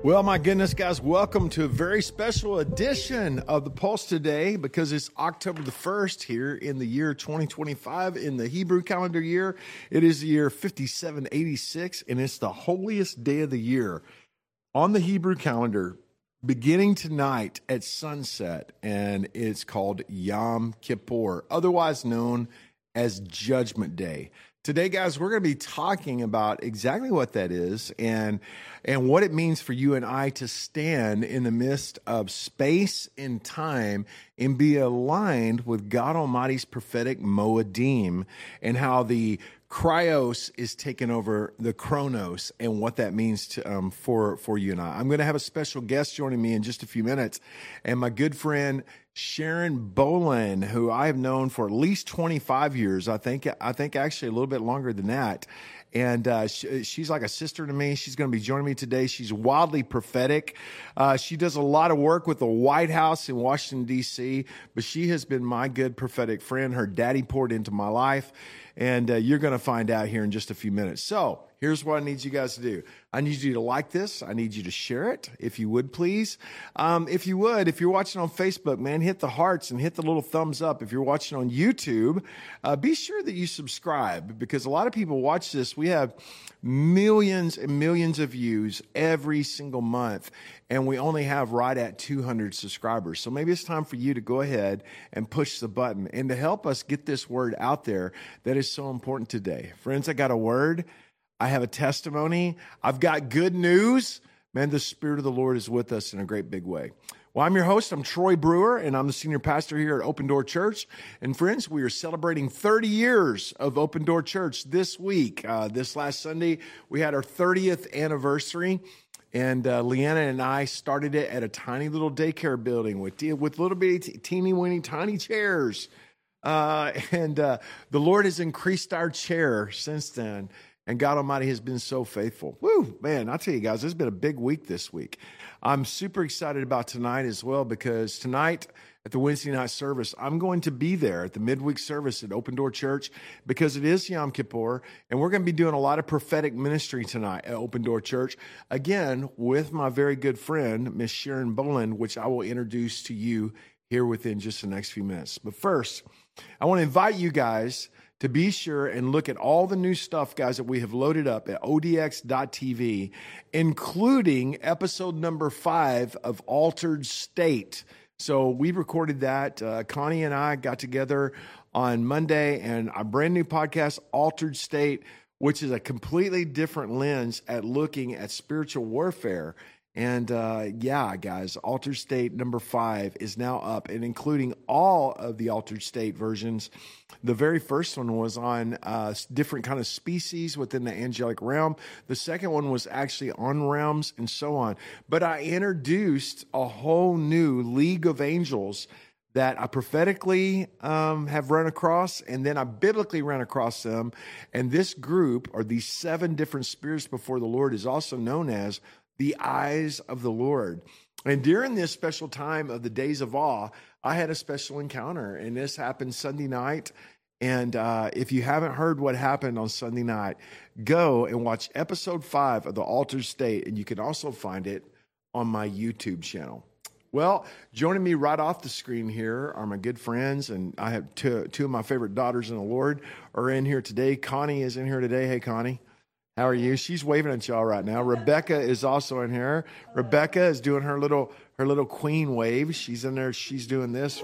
Well, my goodness, guys, welcome to a very special edition of the Pulse today because it's October the 1st here in the year 2025 in the Hebrew calendar year. It is the year 5786, and it's the holiest day of the year on the Hebrew calendar, beginning tonight at sunset, and it's called Yom Kippur, otherwise known as Judgment Day. Today, guys, we're going to be talking about exactly what that is and what it means for you and I to stand in the midst of space and time and be aligned with God Almighty's prophetic Moedim, and how the Kryos is taking over the Chronos and what that means to, for you and I. I'm going to have a special guest joining me in just a few minutes, and my good friend Sharon Boland, who I have known for at least 25 years. I think actually a little bit longer than that. And she's like a sister to me. She's going to be joining me today. She's wildly prophetic. She does a lot of work with the White House in Washington, D.C., but she has been my good prophetic friend. Her daddy poured into my life, and you're going to find out here in just a few minutes. So here's what I need you guys to do. I need you to like this. I need you to share it, if you would, please. If you're watching on Facebook, man, hit the hearts and hit the little thumbs up. If you're watching on YouTube, be sure that you subscribe, because a lot of people watch this. We have millions and millions of views every single month, and we only have right at 200 subscribers. So maybe it's time for you to go ahead and push the button and to help us get this word out there that is so important today. Friends, I got a word. I have a testimony. I've got good news. Man, the Spirit of the Lord is with us in a great big way. Well, I'm your host. I'm Troy Brewer, and I'm the senior pastor here at Open Door Church. And friends, we are celebrating 30 years of Open Door Church this week. This last Sunday, we had our 30th anniversary. And Leanna and I started it at a tiny little daycare building with little bitty, teeny-weeny, tiny chairs. And the Lord has increased our chair since then. And God Almighty has been so faithful. Woo, man, I'll tell you guys, it's been a big week this week. I'm super excited about tonight as well, because tonight at the Wednesday night service, I'm going to be there at the midweek service at Open Door Church, because it is Yom Kippur, and we're going to be doing a lot of prophetic ministry tonight at Open Door Church, again, with my very good friend, Miss Sharon Boland, which I will introduce to you here within just the next few minutes. But first, I want to invite you guys to be sure and look at all the new stuff, guys, that we have loaded up at odx.tv, including episode number 5 of Altered State. So we recorded that. Connie and I got together on Monday, and a brand new podcast, Altered State, which is a completely different lens at looking at spiritual warfare. And yeah, guys, Altered State number 5 is now up, and including all of the Altered State versions. The very first one was on different kind of species within the angelic realm. The second one was actually on realms and so on. But I introduced a whole new league of angels that I prophetically have run across, and then I biblically ran across them. And this group, or these 7 different spirits before the Lord, is also known as the eyes of the Lord. And during this special time of the Days of Awe, I had a special encounter, and this happened Sunday night. And if you haven't heard what happened on Sunday night, go and watch episode 5 of the Altered State, and you can also find it on my YouTube channel. Well, joining me right off the screen here are my good friends, and I have two of my favorite daughters in the Lord are in here today. Connie is in here today. Hey, Connie. How are you? She's waving at y'all right now. Rebecca is also in here. Rebecca is doing her little queen wave. She's in there. She's doing this.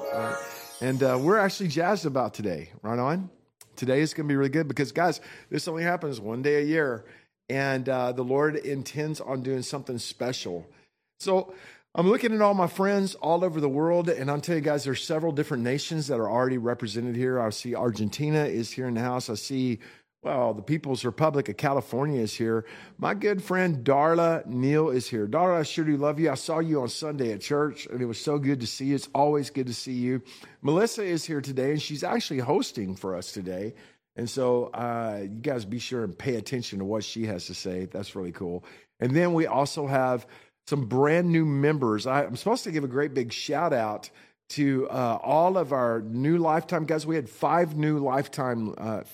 And we're actually jazzed about today. Right on? Today is going to be really good because, guys, this only happens one day a year. And the Lord intends on doing something special. So I'm looking at all my friends all over the world. And I'll tell you guys, there's several different nations that are already represented here. I see Argentina is here in the house. I see, well, the People's Republic of California is here. My good friend Darla Neal is here. Darla, I sure do love you. I saw you on Sunday at church, and it was so good to see you. It's always good to see you. Melissa is here today, and she's actually hosting for us today. And so you guys be sure and pay attention to what she has to say. That's really cool. And then we also have some brand new members. I'm supposed to give a great big shout out to all of our new Lifetime guys. We had five new Lifetime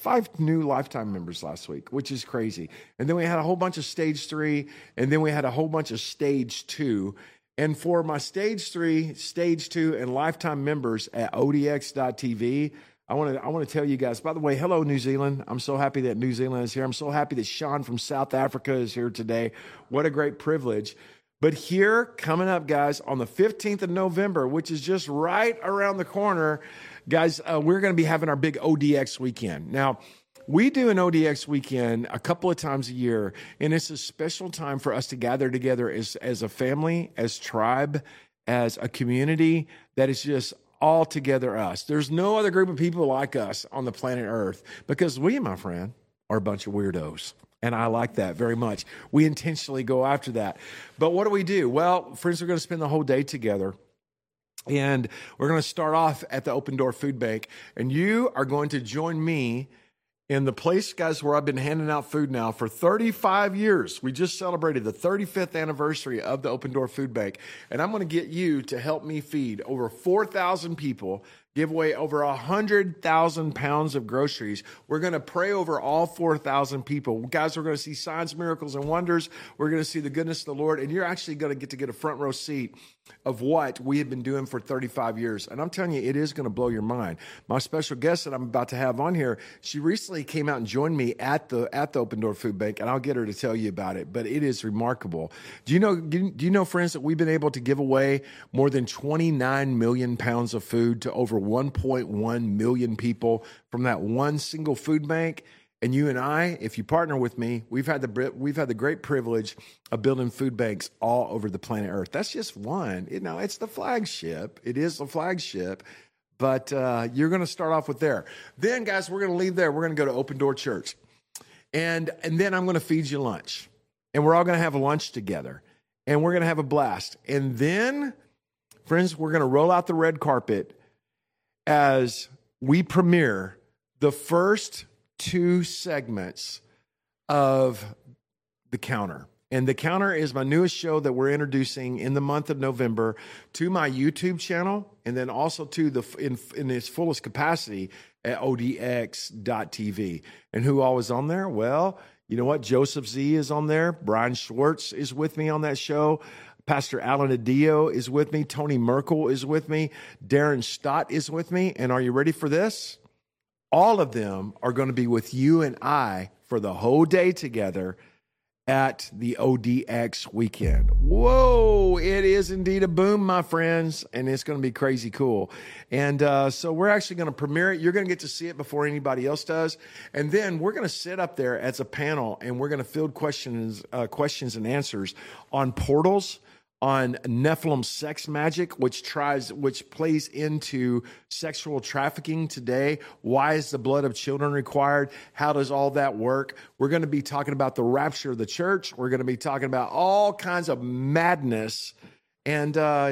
members last week, which is crazy. And then we had a whole bunch of Stage 3, and then we had a whole bunch of Stage 2. And for my Stage 3, Stage 2, and Lifetime members at odx.tv, I want to tell you guys, by the way, hello, New Zealand. I'm so happy that New Zealand is here. I'm so happy that Sean from South Africa is here today. What a great privilege. But here, coming up, guys, on the 15th of November, which is just right around the corner, guys, we're going to be having our big ODX weekend. Now, we do an ODX weekend a couple of times a year, and it's a special time for us to gather together as a family, as tribe, as a community that is just all together us. There's no other group of people like us on the planet Earth, because we, my friend, are a bunch of weirdos. And I like that very much. We intentionally go after that. But what do? Well, friends, we're going to spend the whole day together. And we're going to start off at the Open Door Food Bank. And you are going to join me in the place, guys, where I've been handing out food now for 35 years. We just celebrated the 35th anniversary of the Open Door Food Bank. And I'm going to get you to help me feed over 4,000 people, give away over 100,000 pounds of groceries. We're going to pray over all 4,000 people. Guys, we're going to see signs, miracles, and wonders. We're going to see the goodness of the Lord. And you're actually going to get a front row seat of what we have been doing for 35 years. And I'm telling you, it is going to blow your mind. My special guest that I'm about to have on here, she recently came out and joined me at the Open Door Food Bank, and I'll get her to tell you about it. But it is remarkable. Do you know, friends, that we've been able to give away more than 29 million pounds of food to over 1.1 million people from that one single food bank? And you and I, if you partner with me, we've had the great privilege of building food banks all over the planet Earth. That's just one. It's the flagship. It is the flagship. But you're going to start off with there. Then, guys, we're going to leave there. We're going to go to Open Door Church. And then I'm going to feed you lunch. And we're all going to have lunch together. And we're going to have a blast. And then, friends, we're going to roll out the red carpet as we premiere the first 2 segments of The Counter. And The Counter is my newest show that we're introducing in the month of November to my YouTube channel, and then also to in its fullest capacity at odx.tv. And who all is on there? Well, you know what? Joseph Z is on there. Brian Schwartz is with me on that show. Pastor Alan Adio is with me. Tony Merkel is with me. Darren Stott is with me. And are you ready for this? All of them are going to be with you and I for the whole day together at the ODX weekend. Whoa, it is indeed a boom, my friends, and it's going to be crazy cool. And so we're actually going to premiere it. You're going to get to see it before anybody else does. And then we're going to sit up there as a panel, and we're going to field questions and answers on portals, on Nephilim sex magic, which plays into sexual trafficking today. Why is the blood of children required? How does all that work? We're going to be talking about the rapture of the church. We're going to be talking about all kinds of madness. And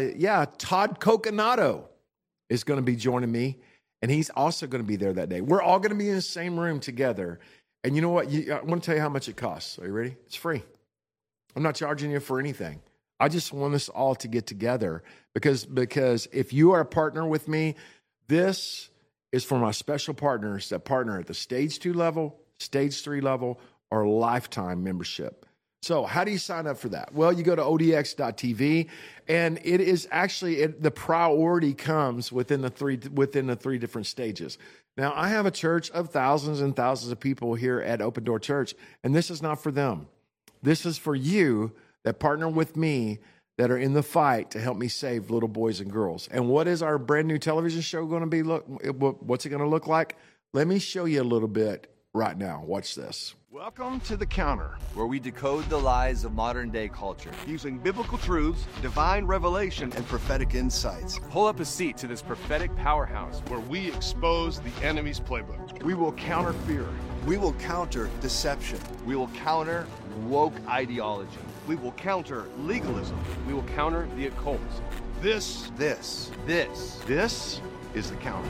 Todd Coconato is going to be joining me, and he's also going to be there that day. We're all going to be in the same room together. And you know what? I want to tell you how much it costs. Are you ready? It's free. I'm not charging you for anything. I just want us all to get together because if you are a partner with me, this is for my special partners that partner at the Stage 2 level, Stage 3 level, or lifetime membership. So how do you sign up for that? Well, you go to odx.tv, and it is actually the priority comes within the three different stages. Now, I have a church of thousands and thousands of people here at Open Door Church, and this is not for them. This is for you that partner with me, that are in the fight to help me save little boys and girls. And what is our brand new television show going to be? What's it going to look like? Let me show you a little bit right now. Watch this. Welcome to The Counter, where we decode the lies of modern day culture using biblical truths, divine revelation, and prophetic insights. Pull up a seat to this prophetic powerhouse where we expose the enemy's playbook. We will counter fear. We will counter deception. We will counter woke ideology. We will counter legalism. We will counter the occult. This is The Counter.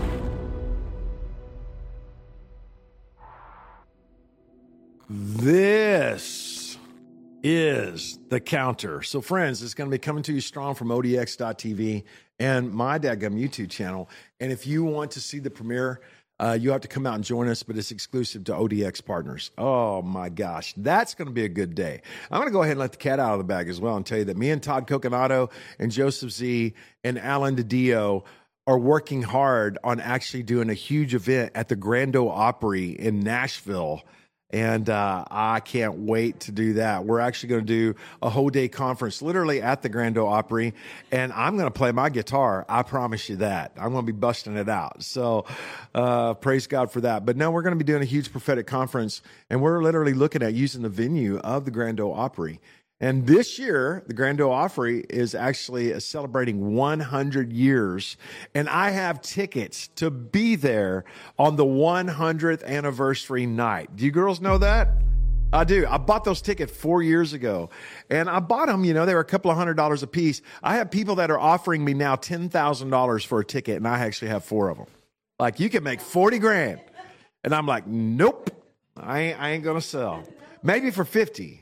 This is The Counter. So, friends, it's going to be coming to you strong from odx.tv. and my dadgum YouTube channel. And if you want to see the premiere, you have to come out and join us, but it's exclusive to ODX partners. Oh my gosh, that's going to be a good day. I'm going to go ahead and let the cat out of the bag as well and tell you that me and Todd Coconato and Joseph Z and Alan DiDio are working hard on actually doing a huge event at the Grand Ole Opry in Nashville. And I can't wait to do that. We're actually going to do a whole day conference literally at the Grand Ole Opry. And I'm going to play my guitar. I promise you that. I'm going to be busting it out. So praise God for that. But no, we're going to be doing a huge prophetic conference. And we're literally looking at using the venue of the Grand Ole Opry. And this year, the Grand Ole Opry is actually celebrating 100 years. And I have tickets to be there on the 100th anniversary night. Do you girls know that? I do. I bought those tickets 4 years ago. And I bought them, they were a couple of $100 a piece. I have people that are offering me now $10,000 for a ticket, and I actually have 4 of them. Like, you can make 40 grand. And I'm like, nope, I ain't going to sell. Maybe for 50.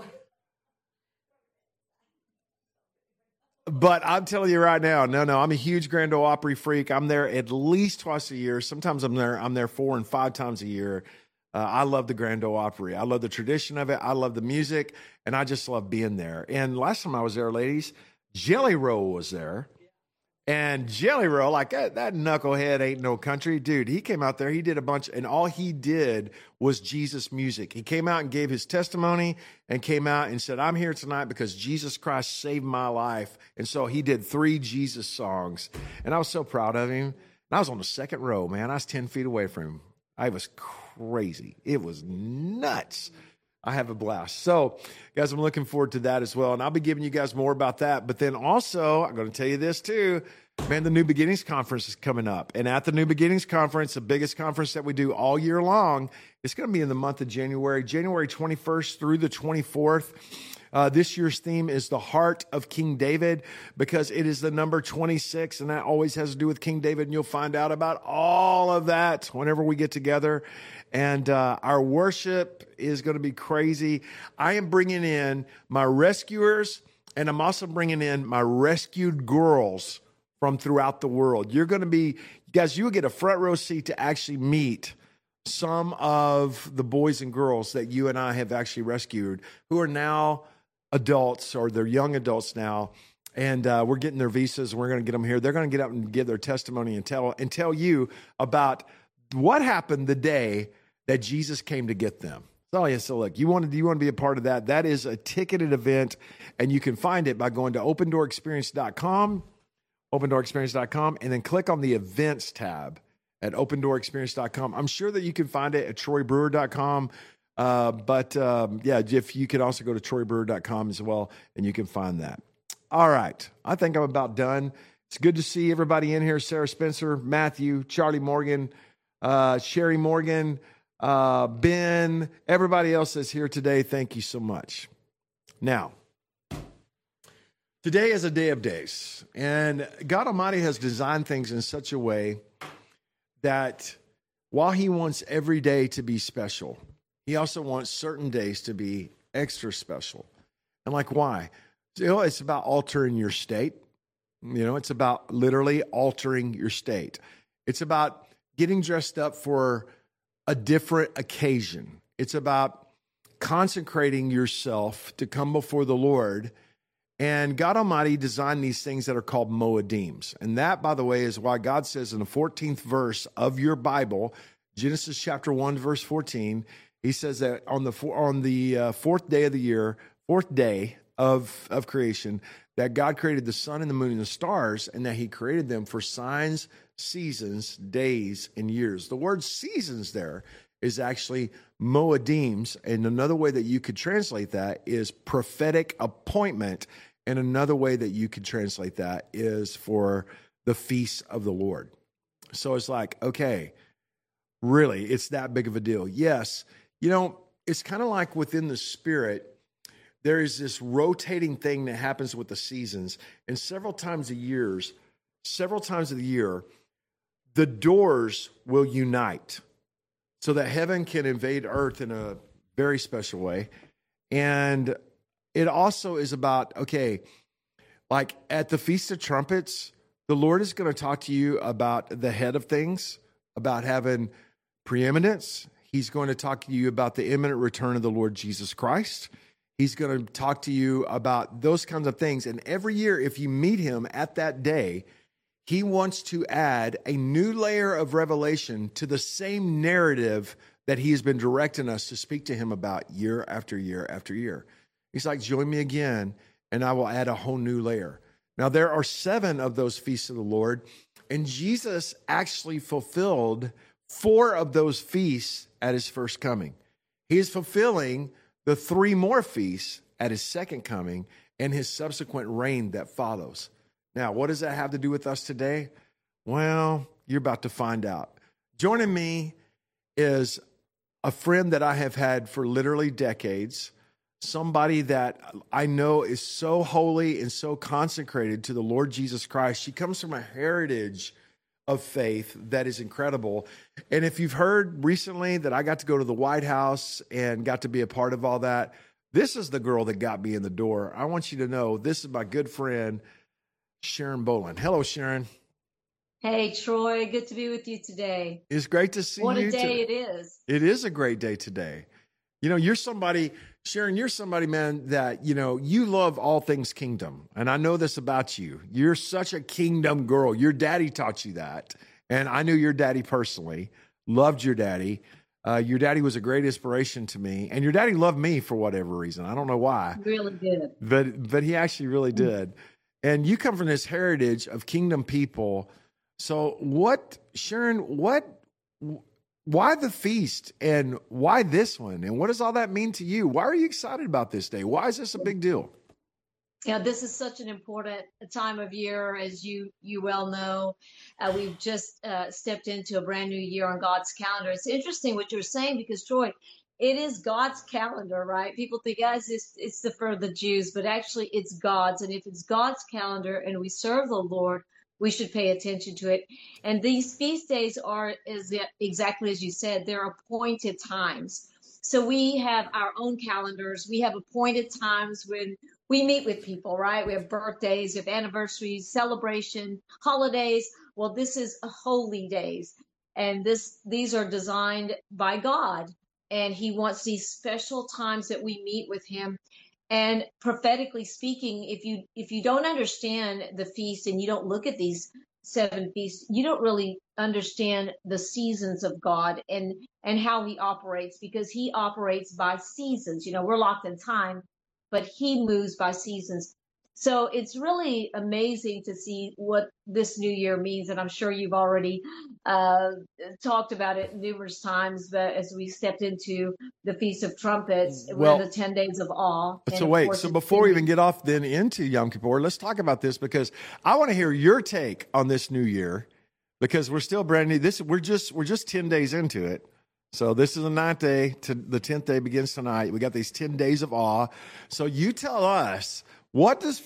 But I'm telling you right now, no, I'm a huge Grand Ole Opry freak. I'm there at least twice a year. Sometimes I'm there 4 and 5 times a year. I love the Grand Ole Opry. I love the tradition of it. I love the music, and I just love being there. And last time I was there, ladies, Jelly Roll was there. And Jelly Roll, like that knucklehead ain't no country. Dude, he came out there, he did a bunch, and all he did was Jesus music. He came out and gave his testimony and came out and said, I'm here tonight because Jesus Christ saved my life. And so he did 3 Jesus songs. And I was so proud of him. And I was on the second row, man. I was 10 feet away from him. I was crazy. It was nuts. I have a blast. So, guys, I'm looking forward to that as well. And I'll be giving you guys more about that. But then also, I'm going to tell you this too. Man, the New Beginnings Conference is coming up. And at the New Beginnings Conference, the biggest conference that we do all year long, it's going to be in the month of January 21st through the 24th. This year's theme is the heart of King David because it is the number 26, and that always has to do with King David. And you'll find out about all of that whenever we get together. And our worship is going to be crazy. I am bringing in my rescuers, and I'm also bringing in my rescued girls from throughout the world. You're going to be, guys, you'll get a front row seat to actually meet some of the boys and girls that you and I have actually rescued who are now adults, or they're young adults now. And we're getting their visas, and we're going to get them here. They're going to get up and give their testimony and tell you about what happened the day that Jesus came to get them. So look, you want to be a part of that. That is a ticketed event, and you can find it by going to opendoorexperience.com, and then click on the events tab at opendoorexperience.com. I'm sure that you can find it at troybrewer.com. If you can also go to troybrewer.com as well, and you can find that. All right. I think I'm about done. It's good to see everybody in here. Sarah Spencer, Matthew, Charlie Morgan, Sherry Morgan, Ben, everybody else that's here today. Thank you so much. Now, today is a day of days, and God Almighty has designed things in such a way that while he wants every day to be special, he also wants certain days to be extra special. And like, why? It's about altering your state. It's about literally altering your state. It's about getting dressed up for a different occasion. It's about consecrating yourself to come before the Lord. And God Almighty designed these things that are called Moedims. And that, by the way, is why God says in the 14th verse of your Bible, Genesis chapter 1, verse 14, he says that on the fourth day of the year, fourth day of creation, that God created the sun and the moon and the stars, and that he created them for signs, seasons, days, and years. The word seasons there is actually Moedims, and another way that you could translate that is prophetic appointment, and another way that you could translate that is for the feasts of the Lord. So it's like, okay, really, it's that big of a deal. Yes, it's kind of like within the Spirit, there is this rotating thing that happens with the seasons, and several times of the year, the doors will unite so that heaven can invade earth in a very special way. And it also is about, okay, like at the Feast of Trumpets, The Lord is going to talk to you about the head of things, about having preeminence. He's going to talk to you about the imminent return of the Lord Jesus Christ. He's going to talk to you about those kinds of things. And every year, if you meet him at that day, he wants to add a new layer of revelation to the same narrative that he has been directing us to speak to him about year after year after year. He's like, join me again, and I will add a whole new layer. Now, there are 7 of those feasts of the Lord, and Jesus actually fulfilled 4 of those feasts at his first coming. He is fulfilling the 3 more feasts at his second coming and his subsequent reign that follows. Now, what does that have to do with us today? Well, you're about to find out. Joining me is a friend that I have had for literally decades, somebody that I know is so holy and so consecrated to the Lord Jesus Christ. She comes from a heritage of faith that is incredible. And if you've heard recently that I got to go to the White House and got to be a part of all that, this is the girl that got me in the door. I want you to know this is my good friend, Sharon Boland. Hello, Sharon. Hey, Troy. Good to be with you today. It's great to see you. What a day it is. It is a great day today. You know, you're somebody, Sharon, you're somebody, man, that, you know, you love all things kingdom. And I know this about you. You're such a kingdom girl. Your daddy taught you that. And I knew your daddy personally, loved your daddy. Your daddy was a great inspiration to me. And your daddy loved me for whatever reason. I don't know why. Really did. But he actually really did. And you come from this heritage of kingdom people. So Sharon, why the feast and why this one? And what does all that mean to you? Why are you excited about this day? Why is this a big deal? Yeah, this is such an important time of year, as you well know. We've just stepped into a brand new year on God's calendar. It's interesting what you're saying because, Troy, it is God's calendar, right? People think, guys, it's for the Jews, but actually it's God's. And if it's God's calendar and we serve the Lord, we should pay attention to it. And these feast days are exactly as you said, they're appointed times. So we have our own calendars. We have appointed times when we meet with people, right? We have birthdays, we have anniversaries, celebration, holidays. Well, this is holy days. And these are designed by God. And he wants these special times that we meet with him. And prophetically speaking, if you don't understand the feast and you don't look at these 7 feasts, you don't really understand the seasons of God and how he operates, because he operates by seasons. You know, we're locked in time, but he moves by seasons. So it's really amazing to see what this new year means. And I'm sure you've already talked about it numerous times, but as we stepped into the Feast of Trumpets, we're in the 10 days of awe. So before we even get off then into Yom Kippur, let's talk about this, because I want to hear your take on this new year, because we're still brand new. We're just 10 days into it. So this is the 9th day. The 10th day begins tonight. We got these 10 days of awe. So you tell us, what does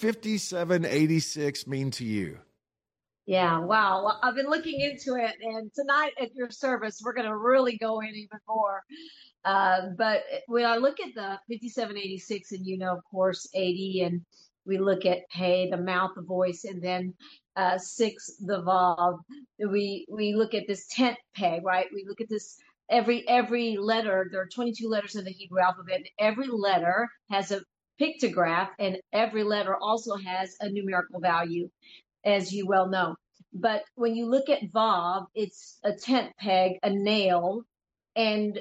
5786 mean to you? Yeah, wow. Well, I've been looking into it, and tonight at your service, we're going to really go in even more. But when I look at the 5786, and of course, 80, and we look at Hey, the mouth, the voice, and then 6, the Vav. We look at this 10th peg, right? We look at this every letter. There are 22 letters in the Hebrew alphabet, and every letter has a pictograph, and every letter also has a numerical value, as you well know. But when you look at Vav, it's a 10th peg, a nail. And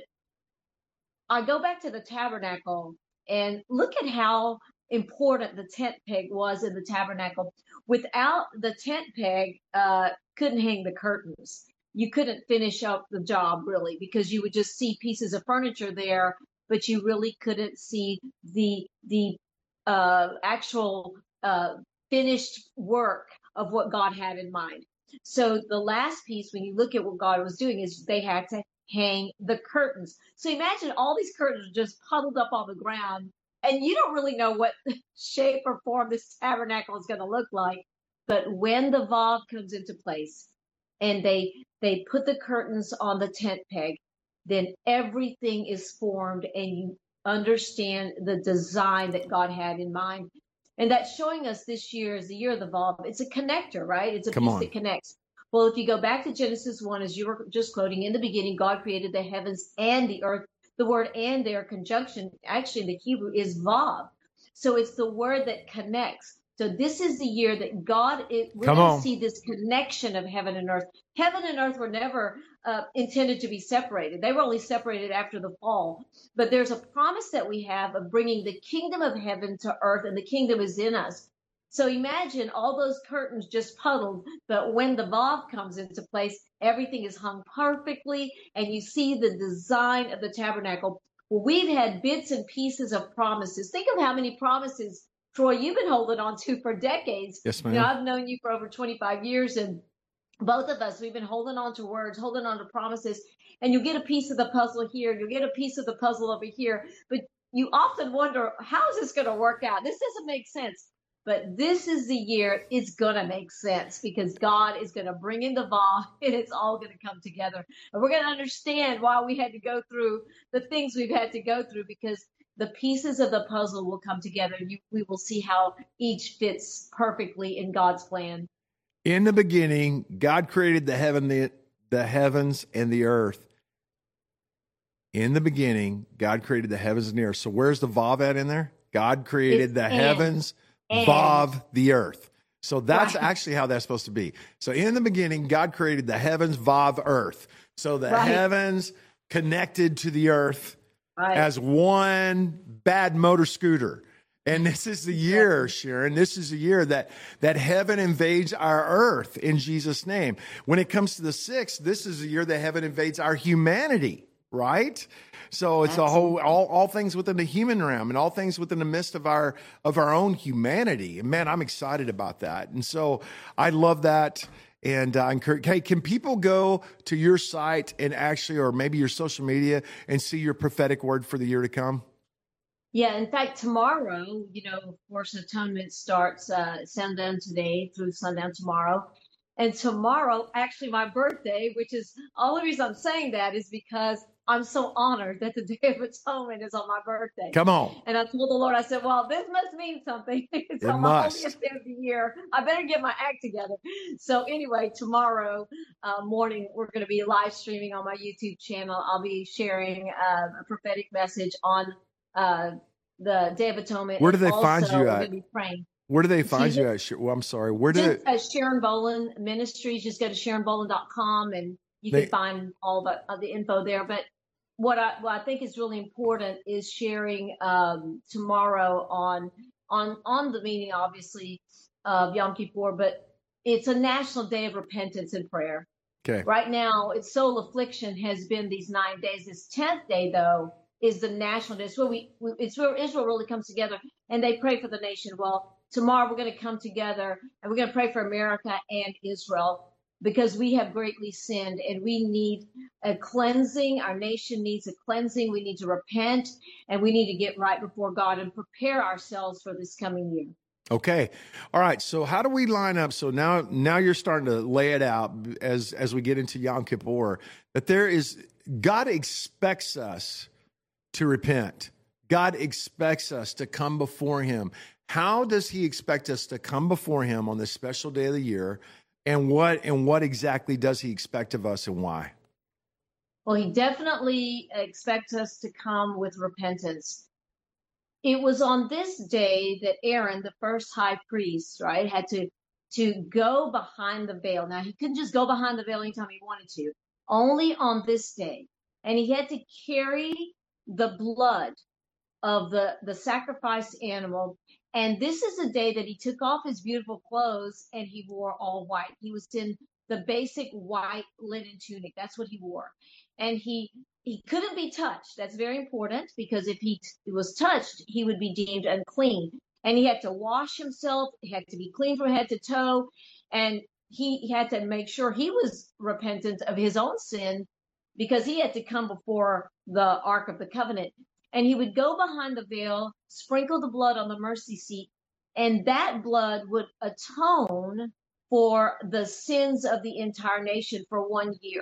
I go back to the tabernacle and look at how important the 10th peg was in the tabernacle. Without the 10th peg, couldn't hang the curtains. You couldn't finish up the job, really, because you would just see pieces of furniture there, but you really couldn't see the actual finished work of what God had in mind. So the last piece, when you look at what God was doing, is they had to hang the curtains. So imagine all these curtains just puddled up on the ground, and you don't really know what shape or form this tabernacle is going to look like. But when the Vav comes into place and they put the curtains on the 10th peg, then everything is formed and you understand the design that God had in mind. And that's showing us this year is the year of the Vav. It's a connector, right? It's a Come piece on. that connects. Well, if you go back to Genesis 1, as you were just quoting, in the beginning, God created the heavens and the earth. The word and there, conjunction, actually in the Hebrew is Vav. So it's the word that connects. So this is the year that we're Come going to on. see this connection of heaven and earth. Heaven and earth were never intended to be separated. They were only separated after the fall. But there's a promise that we have of bringing the kingdom of heaven to earth, and the kingdom is in us. So imagine all those curtains just puddled, but when the Vav comes into place, everything is hung perfectly, and you see the design of the tabernacle. Well, we've had bits and pieces of promises. Think of how many promises, Troy, you've been holding on to for decades. Yes, You ma'am. know, I've known you for over 25 years, and both of us, we've been holding on to words, holding on to promises, and you get a piece of the puzzle here, you get a piece of the puzzle over here, but you often wonder, how is this going to work out? This doesn't make sense. But this is the year it's going to make sense, because God is going to bring in the Vav, and it's all going to come together. And we're going to understand why we had to go through the things we've had to go through, because the pieces of the puzzle will come together. We will see how each fits perfectly in God's plan. In the beginning, God created the heavens and the earth. In the beginning, God created the heavens and the earth. So where's the Vav at in there? God created the heavens, Vav, the earth. So that's actually how that's supposed to be. So in the beginning, God created the heavens, Vav, earth. So the heavens connected to the earth as one bad motor scooter. And this is the year, Sharon, this is the year that heaven invades our earth in Jesus' name. When it comes to the 6th, this is the year that heaven invades our humanity, right? So it's all things within the human realm and all things within the midst of our own humanity. And man, I'm excited about that. And so I love that. And I encourage, hey, can people go to your site and actually, or maybe your social media, and see your prophetic word for the year to come? Yeah, in fact, tomorrow, of course, Atonement starts sundown today through sundown tomorrow. And tomorrow, actually my birthday, which is, all the reason I'm saying that is because I'm so honored that the Day of Atonement is on my birthday. Come on. And I told the Lord, I said, well, this must mean something. It's on the holiest day of the year. I better get my act together. So anyway, tomorrow morning, we're going to be live streaming on my YouTube channel. I'll be sharing a prophetic message on the Day of Atonement. Where do they find you we're at? going to be praying. Where do they find you at? Well, I'm sorry. Where do Sharon Boland Ministries. Just go to SharonBoland.com and you can find all the info there. But what I think is really important is sharing tomorrow on the meaning, obviously, of Yom Kippur, but it's a national day of repentance and prayer. Okay. Right now, its soul affliction has been these 9 days. This 10th day, though, is the national day. It's where Israel really comes together and they pray for the nation. Well, tomorrow we're going to come together and we're going to pray for America and Israel, because we have greatly sinned and we need a cleansing. Our nation needs a cleansing. We need to repent and we need to get right before God and prepare ourselves for this coming year. Okay. All right. So how do we line up? So now you're starting to lay it out as we get into Yom Kippur, that God expects us to repent. God expects us to come before him. How does he expect us to come before him on this special day of the year? And what exactly does he expect of us and why? Well, he definitely expects us to come with repentance. It was on this day that Aaron, the first high priest, right, had to go behind the veil. Now, he couldn't just go behind the veil anytime he wanted to, only on this day. And he had to carry the blood of the sacrificed animal. And this is the day that he took off his beautiful clothes and he wore all white. He was in the basic white linen tunic. That's what he wore. And he couldn't be touched. That's very important, because if he was touched, he would be deemed unclean. And he had to wash himself. He had to be clean from head to toe. And he had to make sure he was repentant of his own sin, because he had to come before the Ark of the Covenant. And he would go behind the veil, sprinkle the blood on the mercy seat, and that blood would atone for the sins of the entire nation for 1 year.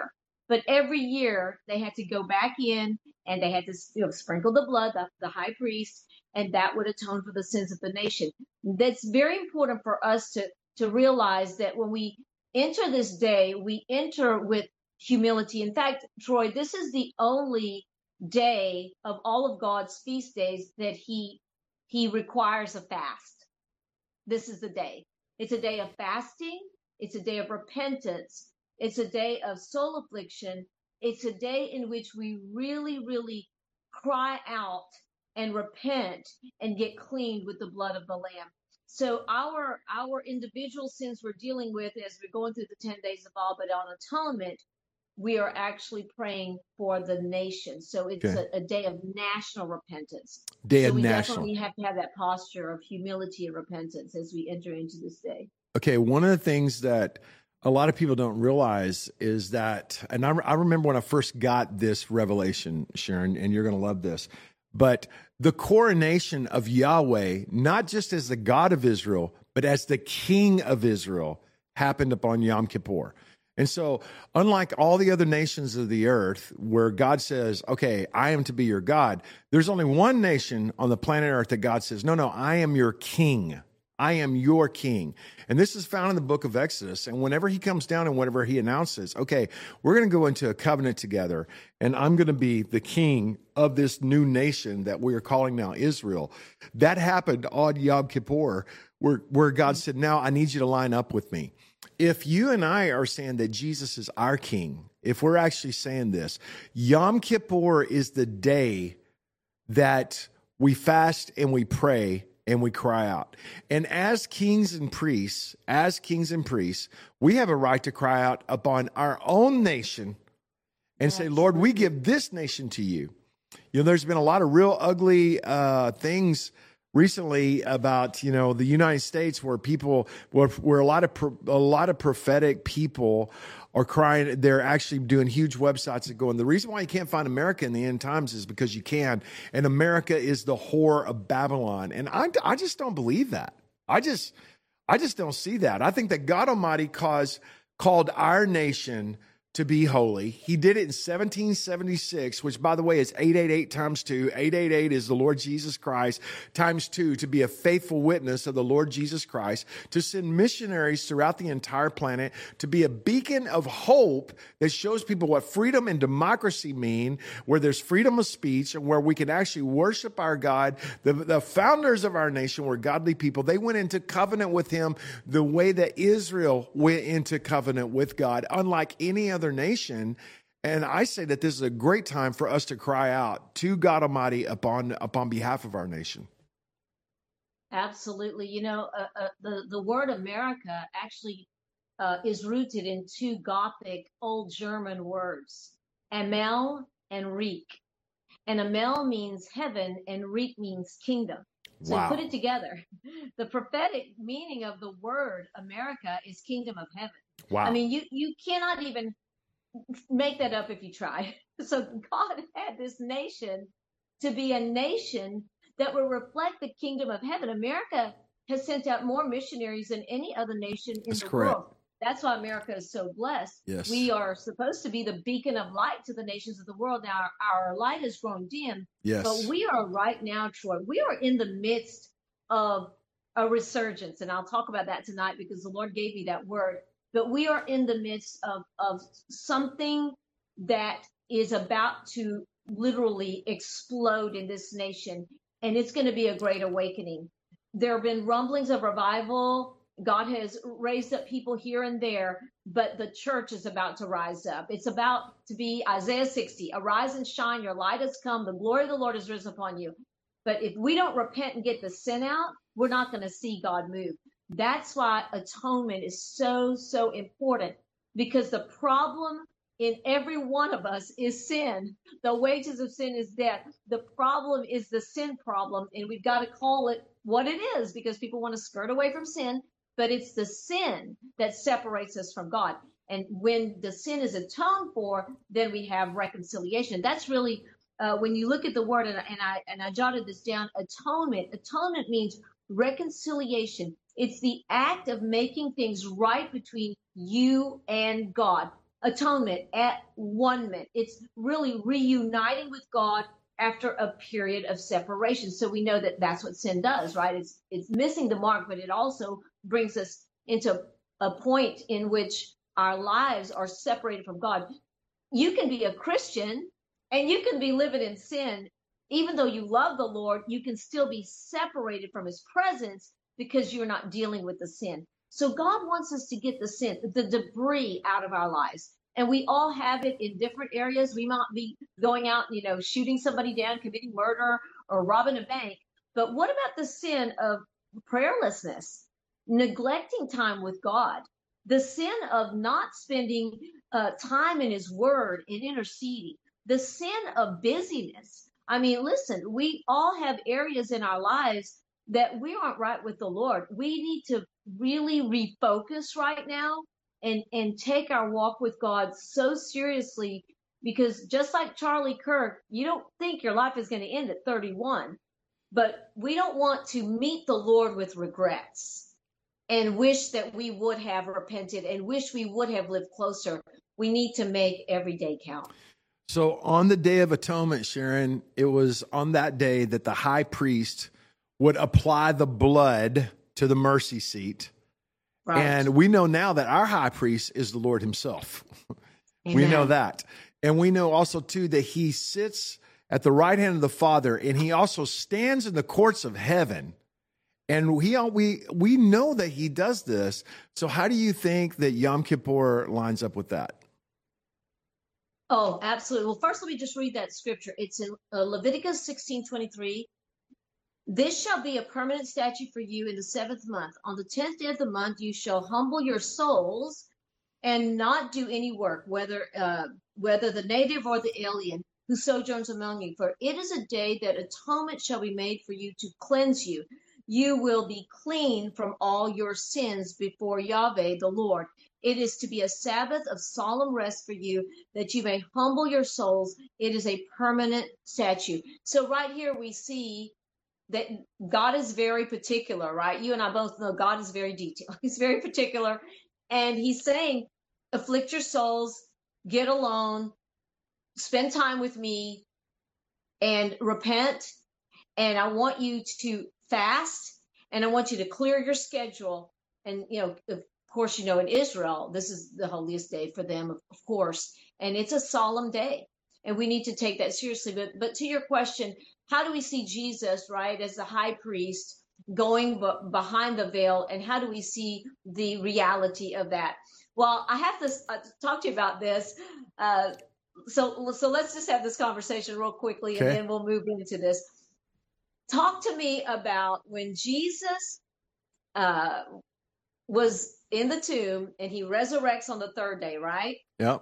But every year they had to go back in and they had to sprinkle the blood, the high priest, and that would atone for the sins of the nation. That's very important for us to realize that when we enter this day, we enter with humility. In fact, Troy, this is the only day of all of God's feast days that he requires a fast. This is the day. It's a day of fasting. It's a day of repentance. It's a day of soul affliction. It's a day in which we really, really cry out and repent and get cleaned with the blood of the Lamb. So our individual sins we're dealing with as we're going through the 10 days of all but on atonement, we are actually praying for the nation. So it's a day of national repentance. Day so of we national. definitely have to have that posture of humility and repentance as we enter into this day. Okay, one of the things that a lot of people don't realize is that, and I remember when I first got this revelation, Sharon, and you're going to love this, but the coronation of Yahweh, not just as the God of Israel, but as the King of Israel, happened upon Yom Kippur. And so, unlike all the other nations of the earth where God says, okay, I am to be your God, there's only one nation on the planet Earth that God says, no, I am your king. I am your king. And this is found in the book of Exodus. And whenever he comes down and whenever he announces, okay, we're going to go into a covenant together and I'm going to be the king of this new nation that we are calling now Israel. That happened on Yom Kippur where God said, now I need you to line up with me. If you and I are saying that Jesus is our king, if we're actually saying this, Yom Kippur is the day that we fast and we pray and we cry out. And as kings and priests, we have a right to cry out upon our own nation and say, Lord, we give this nation to you. You know, there's been a lot of real ugly things recently about, the United States where a lot of prophetic people are crying. They're actually doing huge websites that go, and the reason why you can't find America in the end times is because you can. And America is the whore of Babylon. And I just don't believe that. I just don't see that. I think that God Almighty called our nation to be holy. He did it in 1776, which, by the way, is 888 times 2. 888 is the Lord Jesus Christ times 2, to be a faithful witness of the Lord Jesus Christ, to send missionaries throughout the entire planet, to be a beacon of hope that shows people what freedom and democracy mean, where there's freedom of speech and where we can actually worship our God. The founders of our nation were godly people. They went into covenant with him the way that Israel went into covenant with God, unlike any other nation. And I say that this is a great time for us to cry out to God Almighty upon behalf of our nation. Absolutely. The word America actually is rooted in two Gothic Old German words, Amel and Reich. And Amel means heaven and Reich means kingdom. So Wow. Put it together. The prophetic meaning of the word America is kingdom of heaven. Wow. I mean, you cannot even make that up if you try. So God had this nation to be a nation that will reflect the kingdom of heaven. America has sent out more missionaries than any other nation in That's the correct. world. That's why America is so blessed. Yes. We are supposed to be the beacon of light to the nations of the world. Now, our light has grown dim, Yes. but we are right now, Troy, we are in the midst of a resurgence. And I'll talk about that tonight because the Lord gave me that word. But we are in the midst of something that is about to literally explode in this nation. And it's going to be a great awakening. There have been rumblings of revival. God has raised up people here and there, but the church is about to rise up. It's about to be Isaiah 60, arise and shine, your light has come, the glory of the Lord has risen upon you. But if we don't repent and get the sin out, we're not going to see God move. That's why atonement is so, so important, because the problem in every one of us is sin. The wages of sin is death. The problem is the sin problem, and we've got to call it what it is, because people want to skirt away from sin, but it's the sin that separates us from God. And when the sin is atoned for, then we have reconciliation. That's really, when you look at the word, and I jotted this down, atonement. Atonement means reconciliation. It's the act of making things right between you and God. atonement, at one-ment. It's really reuniting with God after a period of separation. So we know that that's what sin does, right? It's missing the mark, but it also brings us into a point in which our lives are separated from God. You can be a Christian and you can be living in sin. Even though you love the Lord, you can still be separated from his presence because you're not dealing with the sin. So God wants us to get the sin, the debris out of our lives. And we all have it in different areas. We might be going out, shooting somebody down, committing murder, or robbing a bank. But what about the sin of prayerlessness, neglecting time with God, the sin of not spending time in his word and interceding, the sin of busyness? I mean, listen, we all have areas in our lives that we aren't right with the Lord. We need to really refocus right now and take our walk with God so seriously, because just like Charlie Kirk, you don't think your life is going to end at 31, but we don't want to meet the Lord with regrets and wish that we would have repented and wish we would have lived closer. We need to make every day count. So on the Day of Atonement, Sharon, it was on that day that the high priest would apply the blood to the mercy seat. Right. And we know now that our high priest is the Lord himself. Amen. We know that. And we know also, too, that he sits at the right hand of the Father, and he also stands in the courts of heaven. And we know that he does this. So how do you think that Yom Kippur lines up with that? Oh, absolutely. Well, first, let me just read that scripture. It's in Leviticus 16:23. This shall be a permanent statute for you in the 7th month. On the 10th day of the month, you shall humble your souls and not do any work, whether the native or the alien who sojourns among you. For it is a day that atonement shall be made for you to cleanse you. You will be clean from all your sins before Yahweh the Lord. It is to be a Sabbath of solemn rest for you, that you may humble your souls. It is a permanent statute. So right here we see that God is very particular, right? You and I both know God is very detailed. He's very particular. And he's saying, afflict your souls, get alone, spend time with me, and repent. And I want you to fast, and I want you to clear your schedule. And, of course, in Israel, this is the holiest day for them, of course. And it's a solemn day. And we need to take that seriously. But to your question, how do we see Jesus, right, as the high priest going behind the veil? And how do we see the reality of that? Well, I have to talk to you about this. So let's just have this conversation real quickly, okay, and then we'll move into this. Talk to me about when Jesus was in the tomb and he resurrects on the 3rd day, right? Yep.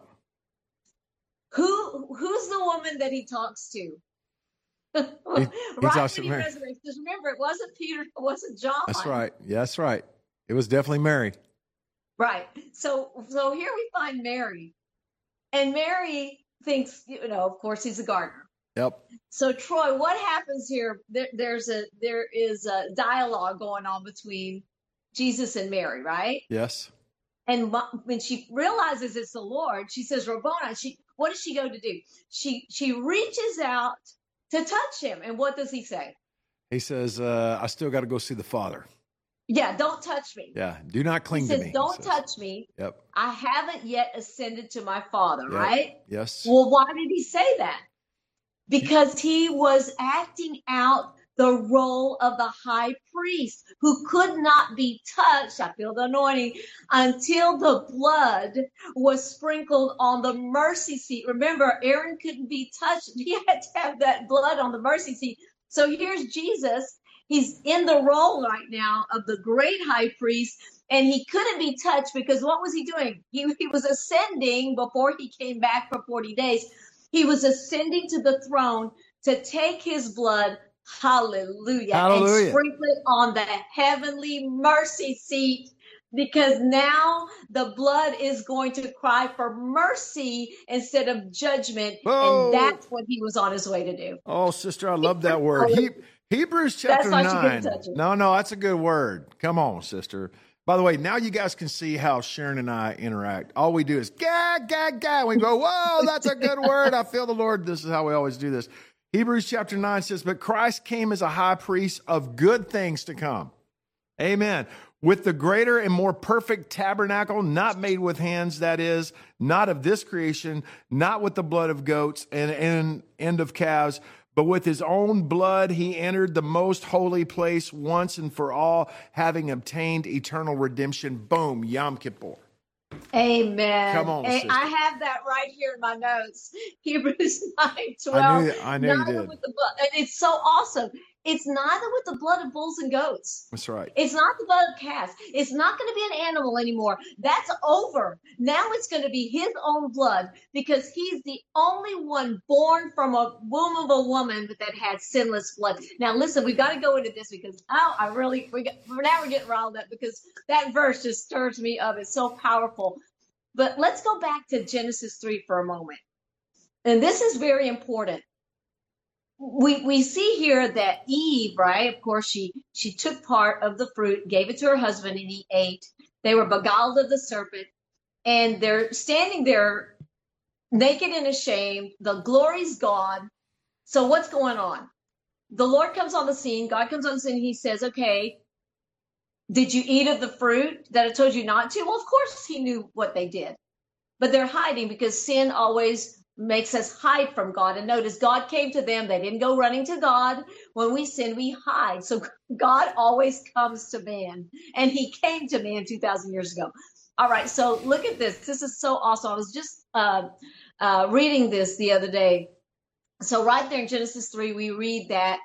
Who's the woman that he talks to? He right talks when he resurrects. Because remember, it wasn't Peter, it wasn't John. That's right. Yeah, that's right. It was definitely Mary. Right. So here we find Mary. And Mary thinks, of course, he's a gardener. Yep. So Troy, what happens here? There is a dialogue going on between Jesus and Mary, right? Yes. And when she realizes it's the Lord, she says, Rabboni. What does she go to do? She reaches out to touch him. And what does he say? He says, I still got to go see the Father. Yeah, don't touch me. Yeah, do not cling to me. Don't touch me. Yep. I haven't yet ascended to my Father, yep. right? Yes. Well, why did he say that? Because he was acting out the role of the high priest who could not be touched, I feel the anointing, until the blood was sprinkled on the mercy seat. Remember, Aaron couldn't be touched. He had to have that blood on the mercy seat. So here's Jesus. He's in the role right now of the great high priest, and he couldn't be touched because what was he doing? He was ascending before he came back for 40 days. He was ascending to the throne to take his blood, hallelujah, and sprinkle it on the heavenly mercy seat, because now the blood is going to cry for mercy instead of judgment. Whoa. And that's what he was on his way to do. Oh, sister, I love that word. Hebrews chapter 9. No, that's a good word. Come on, sister. By the way, now you guys can see how Sharon and I interact. All we do is gag, gag, gag. We go, whoa, that's a good word. I feel the Lord. This is how we always do this. Hebrews chapter 9 says, but Christ came as a high priest of good things to come. Amen. With the greater and more perfect tabernacle, not made with hands, that is, not of this creation, not with the blood of goats and of calves, but with his own blood, he entered the most holy place once and for all, having obtained eternal redemption. Boom, Yom Kippur. Amen. Come on, sister. I have that right here in my notes. Hebrews 9:12. I knew you did. With the blood. And it's so awesome. It's neither with the blood of bulls and goats. That's right. It's not the blood of calves. It's not going to be an animal anymore. That's over. Now it's going to be his own blood because he's the only one born from a womb of a woman that had sinless blood. Now, listen, we've got to go into this because now we're getting riled up because that verse just stirs me up. It's so powerful. But let's go back to Genesis 3 for a moment. And this is very important. We see here that Eve, right? Of course, she took part of the fruit, gave it to her husband, and he ate. They were beguiled of the serpent, and they're standing there naked and ashamed. The glory's gone. So what's going on? The Lord comes on the scene. God comes on the scene. He says, okay, did you eat of the fruit that I told you not to? Well, of course he knew what they did, but they're hiding because sin always makes us hide from God. And notice God came to them. They didn't go running to God. When we sin, we hide. So God always comes to man. And he came to man 2,000 years ago. All right. So look at this. This is so awesome. I was just reading this the other day. So right there in Genesis 3, we read that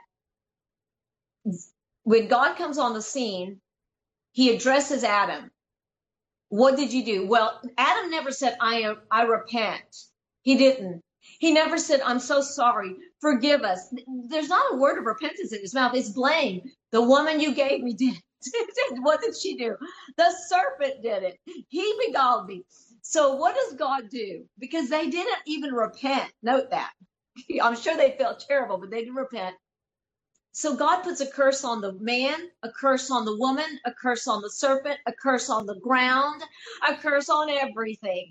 when God comes on the scene, he addresses Adam. What did you do? Well, Adam never said, I repent. He didn't. He never said, I'm so sorry. Forgive us. There's not a word of repentance in his mouth. It's blame. The woman you gave me did. What did she do? The serpent did it. He beguiled me. So what does God do? Because they didn't even repent. Note that. I'm sure they felt terrible, but they didn't repent. So God puts a curse on the man, a curse on the woman, a curse on the serpent, a curse on the ground, a curse on everything.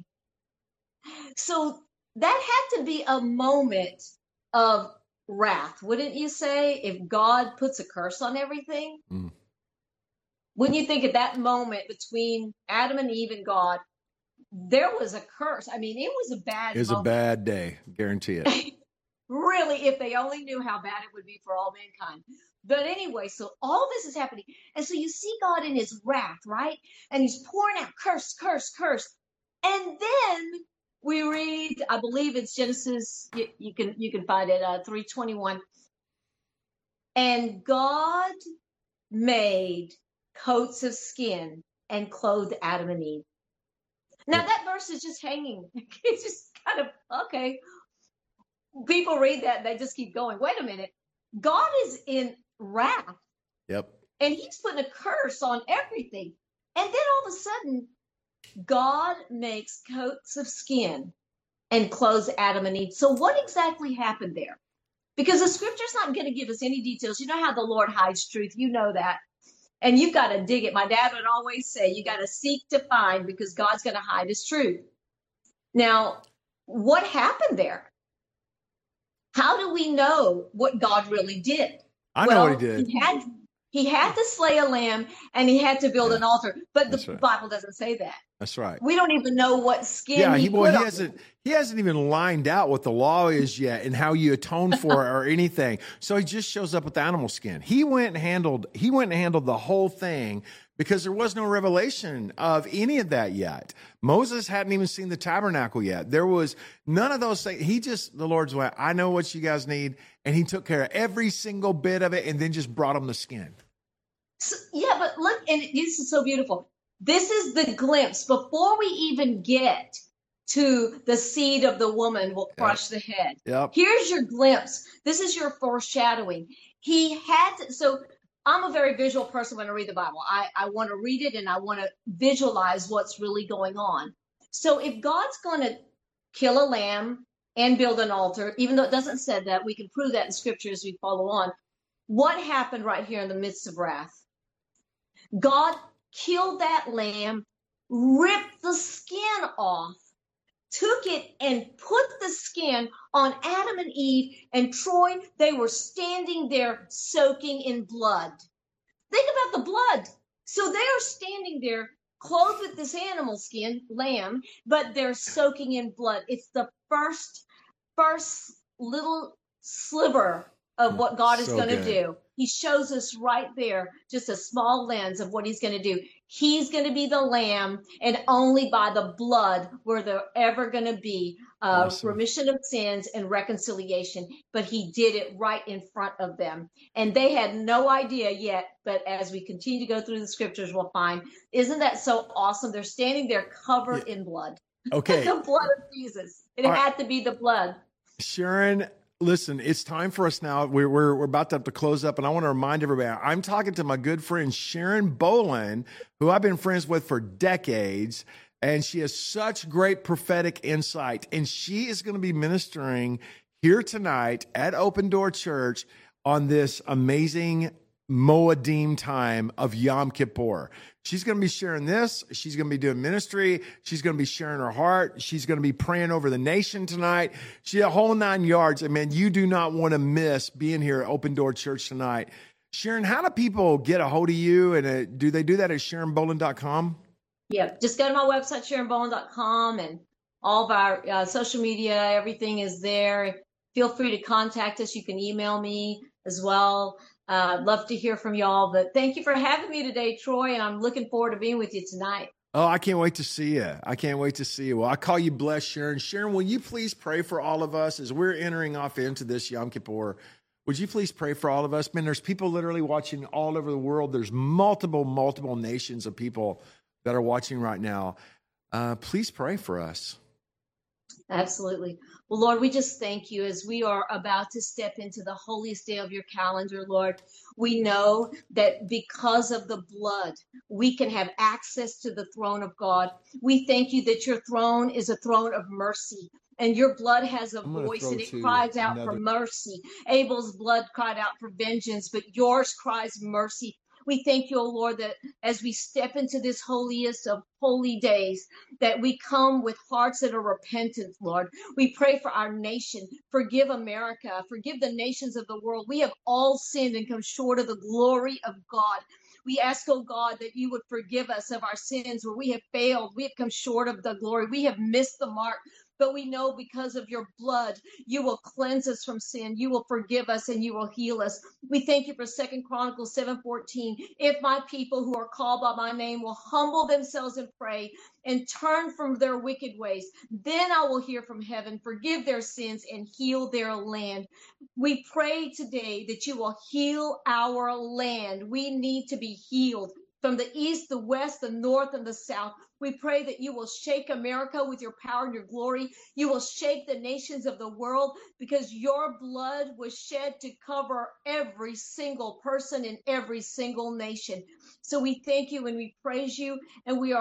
So that had to be a moment of wrath, wouldn't you say, if God puts a curse on everything? Mm. Wouldn't you think at that moment between Adam and Eve and God, there was a curse? I mean, it was a bad It was moment. A bad day, guarantee it. Really, if they only knew how bad it would be for all mankind. But anyway, so all this is happening. And so you see God in his wrath, right? And he's pouring out curse, curse, curse. And then we read, I believe it's Genesis, you can find it, 3:21. And God made coats of skin and clothed Adam and Eve. Now that verse is just hanging. It's just kind of, okay. People read that, they just keep going. Wait a minute. God is in wrath. Yep. And he's putting a curse on everything. And then all of a sudden, God makes coats of skin and clothes Adam and Eve. So what exactly happened there? Because the scripture's not going to give us any details. You know how the Lord hides truth. You know that. And you've got to dig it. My dad would always say, you got to seek to find because God's going to hide his truth. Now, what happened there? How do we know what God really did? I know what he did. He had to slay a lamb and he had to build an altar, but the Bible doesn't say that. That's right. We don't even know what skin he put on. He hasn't even lined out what the law is yet and how you atone for it or anything. So he just shows up with the animal skin. He went and handled the whole thing because there was no revelation of any of that yet. Moses hadn't even seen the tabernacle yet. There was none of those things. The Lord's went, I know what you guys need. And he took care of every single bit of it and then just brought them the skin. So, yeah, but look, and this is so beautiful. This is the glimpse. Before we even get to the seed of the woman will crush the head. Yep. Here's your glimpse. This is your foreshadowing. He had to, so I'm a very visual person when I read the Bible. I want to read it and I want to visualize what's really going on. So if God's going to kill a lamb and build an altar, even though it doesn't say that, we can prove that in scripture as we follow on. What happened right here in the midst of wrath? God killed that lamb, ripped the skin off, took it and put the skin on Adam and Eve, and Troy, they were standing there soaking in blood. Think about the blood. So they are standing there clothed with this animal skin, lamb, but they're soaking in blood. It's the first little sliver of what God is going to do. He shows us right there just a small lens of what he's going to do. He's going to be the lamb, and only by the blood were there ever going to be remission of sins and reconciliation. But he did it right in front of them. And they had no idea yet. But as we continue to go through the scriptures, we'll find, isn't that so awesome? They're standing there covered in blood. Okay. The blood of Jesus. It had to be the blood. Sharon, listen, it's time for us now. We're about to have to close up, and I want to remind everybody, I'm talking to my good friend Sharon Boland, who I've been friends with for decades, and she has such great prophetic insight, and she is going to be ministering here tonight at Open Door Church on this amazing Moedim time of Yom Kippur. She's going to be sharing this. She's going to be doing ministry. She's going to be sharing her heart. She's going to be praying over the nation tonight. She a whole 9 yards. And man, you do not want to miss being here at Open Door Church tonight. Sharon, how do people get a hold of you? And do they do that at SharonBoland.com? Yeah, just go to my website, SharonBoland.com, and all of our social media, everything is there. Feel free to contact us. You can email me as well. Love to hear from y'all, but thank you for having me today, Troy, and I'm looking forward to being with you tonight. Oh, I can't wait to see you. I can't wait to see you. Well, I call you blessed, Sharon. Sharon, will you please pray for all of us as we're entering off into this Yom Kippur? Would you please pray for all of us? Man, there's people literally watching all over the world. There's multiple nations of people that are watching right now. Please pray for us. Absolutely. Well, Lord, we just thank you as we are about to step into the holiest day of your calendar, Lord. We know that because of the blood, we can have access to the throne of God. We thank you that your throne is a throne of mercy. And your blood has a voice, and it cries out for mercy. Abel's blood cried out for vengeance, but yours cries mercy. We thank you, O Lord, that as we step into this holiest of holy days, that we come with hearts that are repentant, Lord. We pray for our nation. Forgive America. Forgive the nations of the world. We have all sinned and come short of the glory of God. We ask, oh God, that you would forgive us of our sins where we have failed. We have come short of the glory. We have missed the mark. But we know because of your blood, you will cleanse us from sin. You will forgive us and you will heal us. We thank you for 2 Chronicles 7:14. If my people who are called by my name will humble themselves and pray and turn from their wicked ways, then I will hear from heaven, forgive their sins and heal their land. We pray today that you will heal our land. We need to be healed from the east, the west, the north, and the south. We pray that you will shake America with your power and your glory. You will shake the nations of the world because your blood was shed to cover every single person in every single nation. So we thank you and we praise you. And we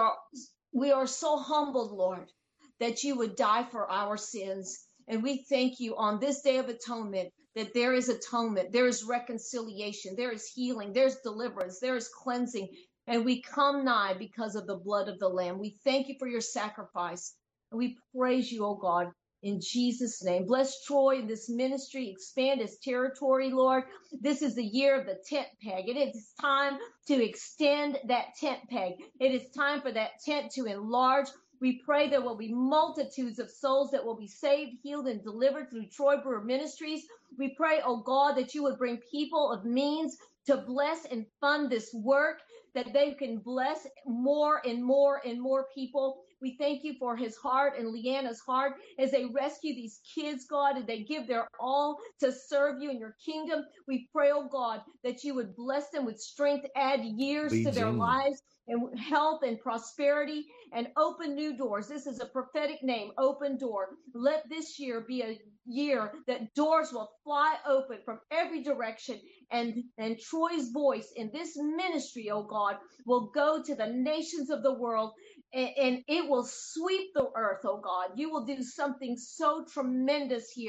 are so humbled, Lord, that you would die for our sins. And we thank you on this day of atonement that there is atonement, there is reconciliation, there is healing, there's deliverance, there is cleansing. And we come nigh because of the blood of the Lamb. We thank you for your sacrifice. And we praise you, oh God, in Jesus' name. Bless Troy in this ministry. Expand his territory, Lord. This is the year of the tent peg. It is time to extend that tent peg. It is time for that tent to enlarge. We pray there will be multitudes of souls that will be saved, healed, and delivered through Troy Brewer Ministries. We pray, oh God, that you would bring people of means to bless and fund this work, that they can bless more and more and more people. We thank you for his heart and Leanna's heart as they rescue these kids, God, and they give their all to serve you in your kingdom. We pray, oh God, that you would bless them with strength, add years to their lives, and health and prosperity, and open new doors. This is a prophetic name, Open Door. Let this year be a year that doors will fly open from every direction, and Troy's voice in this ministry, oh God, will go to the nations of the world, and it will sweep the earth, oh God. You will do something so tremendous here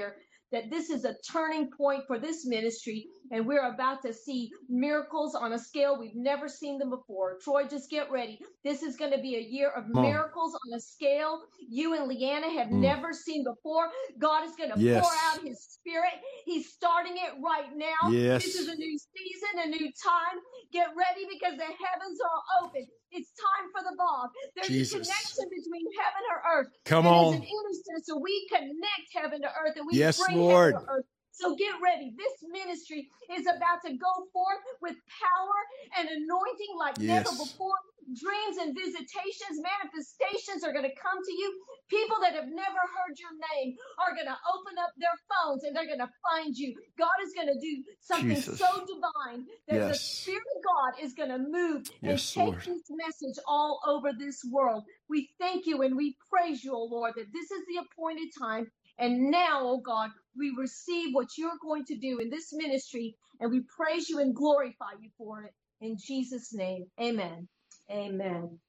that this is a turning point for this ministry, and we're about to see miracles on a scale we've never seen them before. Troy, just get ready. This is going to be a year of miracles on a scale you and Leanna have never seen before. God is going to pour out his spirit. He's starting it right now. Yes. This is a new season, a new time. Get ready because the heavens are open. It's time for the bomb. There's a connection between heaven and earth. Come on. As an intercessor, we connect heaven to earth, and we bring Lord. heaven to earth. So get ready. This ministry is about to go forth with power and anointing like never before. Dreams and visitations, manifestations are going to come to you. People that have never heard your name are going to open up their phones and they're going to find you. God is going to do something so divine that the Spirit of God is going to move and take this message all over this world. We thank you and we praise you, O Lord, that this is the appointed time. And now, oh God, we receive what you're going to do in this ministry, and we praise you and glorify you for it. In Jesus' name, amen. Amen.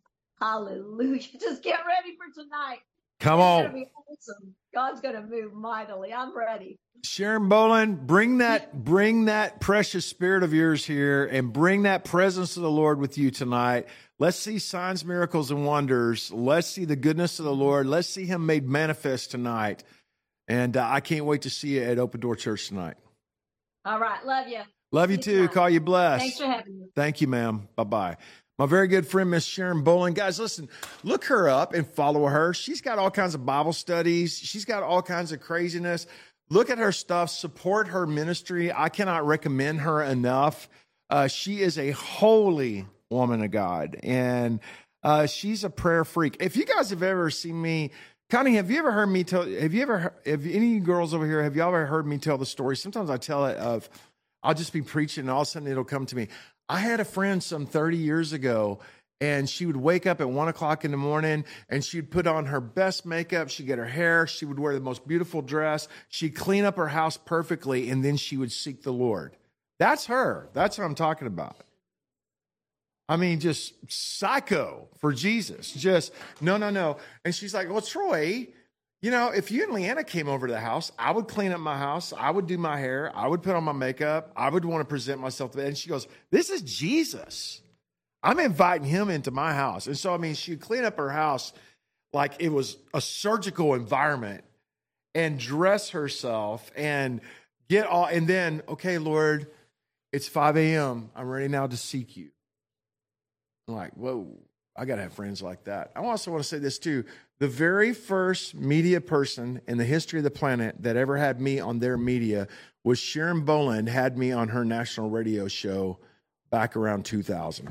Hallelujah. Just get ready for tonight. Come on. It's going to be awesome. God's going to move mightily. I'm ready. Sharon Boland, bring that precious spirit of yours here and bring that presence of the Lord with you tonight. Let's see signs, miracles, and wonders. Let's see the goodness of the Lord. Let's see him made manifest tonight. And I can't wait to see you at Open Door Church tonight. All right. Love you. Love you too. Call you blessed. Thanks for having me. Thank you, ma'am. Bye-bye. My very good friend, Miss Sharon Boland. Guys, listen, look her up and follow her. She's got all kinds of Bible studies. She's got all kinds of craziness. Look at her stuff. Support her ministry. I cannot recommend her enough. She is a holy woman of God, and she's a prayer freak. If you guys have ever seen me, Connie, have you ever heard me tell, have any girls over here, have y'all ever heard me tell the story? Sometimes I tell it of, I'll just be preaching and all of a sudden it'll come to me. I had a friend some 30 years ago, and she would wake up at 1 o'clock in the morning and she'd put on her best makeup. She'd get her hair. She would wear the most beautiful dress. She'd clean up her house perfectly, and then she would seek the Lord. That's her. That's what I'm talking about. I mean, just psycho for Jesus. Just, no. And she's like, well, Troy, you know, if you and Leanna came over to the house, I would clean up my house. I would do my hair. I would put on my makeup. I would want to present myself to them. And she goes, this is Jesus. I'm inviting him into my house. And so, I mean, she'd clean up her house like it was a surgical environment and dress herself and get all, and then, okay, Lord, it's 5 a.m. I'm ready now to seek you. I'm like, whoa, I got to have friends like that. I also want to say this too. The very first media person in the history of the planet that ever had me on their media was Sharon Boland, had me on her national radio show back around 2000.